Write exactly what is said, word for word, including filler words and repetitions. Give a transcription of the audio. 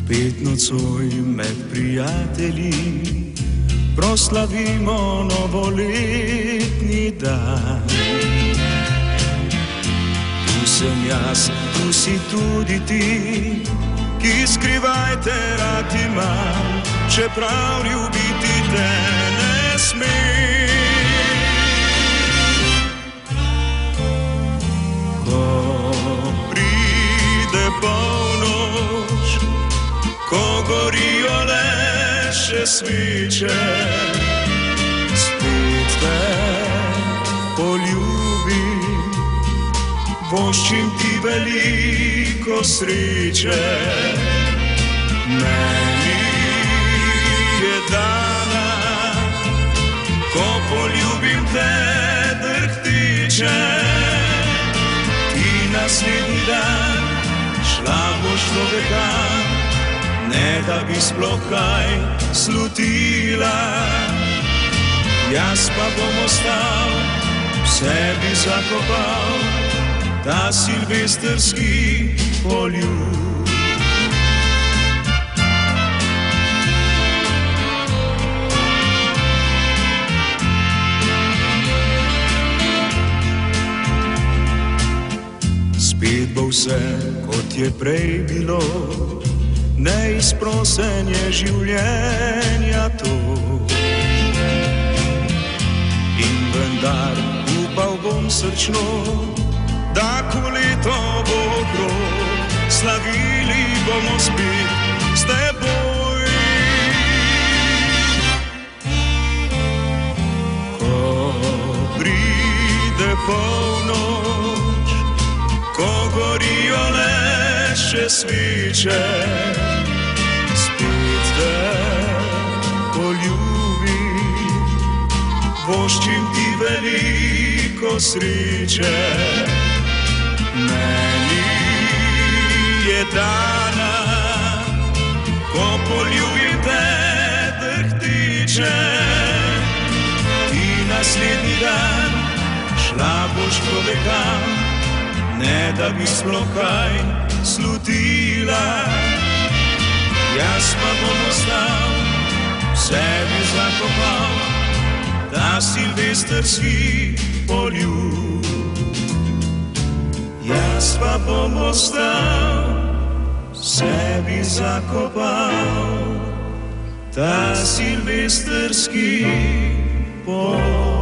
Spet nocoj med prijatelji proslavimo novoletni dan. Tu sem jaz, tu si tudi ti, ki skrivaj te rad imam, čeprav ljubiti te ne smem. Ko pride polnoč, ko gorijo le še sviče, spet te poljubim, voščim ti veliko sreče. Meni je dana, ko poljubim te drhtiče, ti naslednji dan šla boš do veka, ne da bi sploh kaj slutila. Jaz pa bom ostal, v sebi zakopal ta silvestrski poljub. Spet bo vse, kot je prej bilo, neizprosenje življenja to. In vendar upal bom srčno, da ko leto bo okrog, slavili bomo spet s teboj. Ko pride polnoč, ko gorijo le še sviče, spet te poljubim, voščim ti veliko sreče. Meni je dana, ko poljubim te drhtiče, ti naslednji dan šla boš po vekam, ne da bi sploh kaj slutila. Jaz pa bom ostal, v sebi zakopal ta silvestrski poljub. Jaz pa bom ostal, v sebi zakopal ta silvestrski poljub.